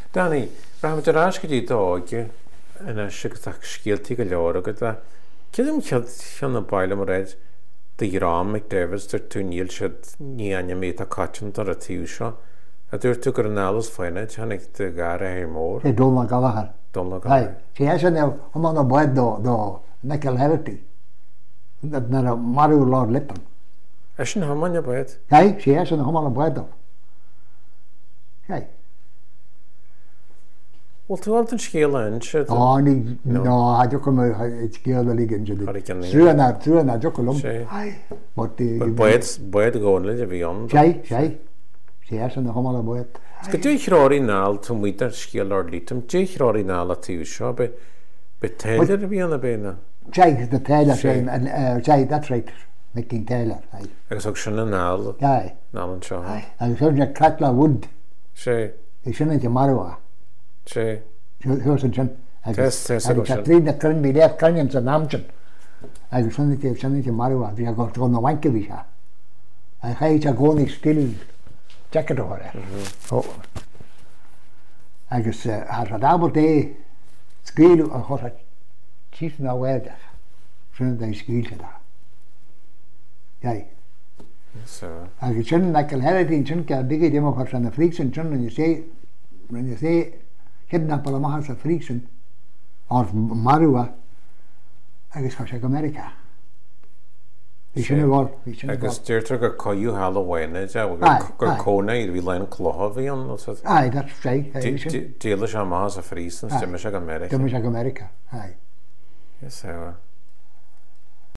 Danny, rhaid yr asgyd I dog yn eisiau gyda sgilti gael o gyda cydym chi'n y bael am rhaid dy Ram McDavids dyr tŵn il sydd ni anya meid a cotyn dar y tiw sio a dyr tŵ gyrnalus ffyned chan eich dy gar e môr E dol na galahar. Dol na Hai, si eisiau neu, hwnnw na boed do Nickel Herity. Na Mario Lord Lippen. Eisiau'n haman y bwyd? Hai, si eisiau na hwnnw na boed do. Hai. Wel, ti'n weld yn sgil yn sydd? O, no, ha joko me, it's gil the league injured. Hurricane League. Trua na joko lum. Si. Hai. But Bwyd gônlyd y fi ond. Sai. Si eisiau na hwnnw na boed. Sgyd dwi'n chrori nal ti'n mwyd ar sgil o'r litum. Dwi'n chrori nal a tiw sio. Be Taylor y fi yn y beina? Sai, the Taylor saying, Sai, that's right. Making Taylor. Hai. Agus og sy'n y nal. Hai. Nal yn sio. Hai. Agus sy'n na Crackla Wood. Si. I sy'n na Marwa. Si. Hwrs yn sy'n. Tes Agus a trin na cryn mi leaf crynyn sy'n amsyn. Agus sy'n na Marwa. Fi a gwrs gwn o wanka fi sa. A chai ta gwn I stil jacket o hore. Agus har a dabl de sgil o chos a chys na wedach. Sy'n da I sgil sy'n da. Iai. Agus sy'n na Calheridin sy'n ca digi dim o chos an y ffrigsen sy'n yn y se kidnap alla mahas a friksen av Marua agus chos ag America. Vi sy'n y gol. Agus dyrtr gyda coiw Halloween ja, gyda cona I fi lein cloho fi ond. Ai, that's right. Deal is am mahas a frisen, dim is ag America. Dim is ag America, ai. Yes,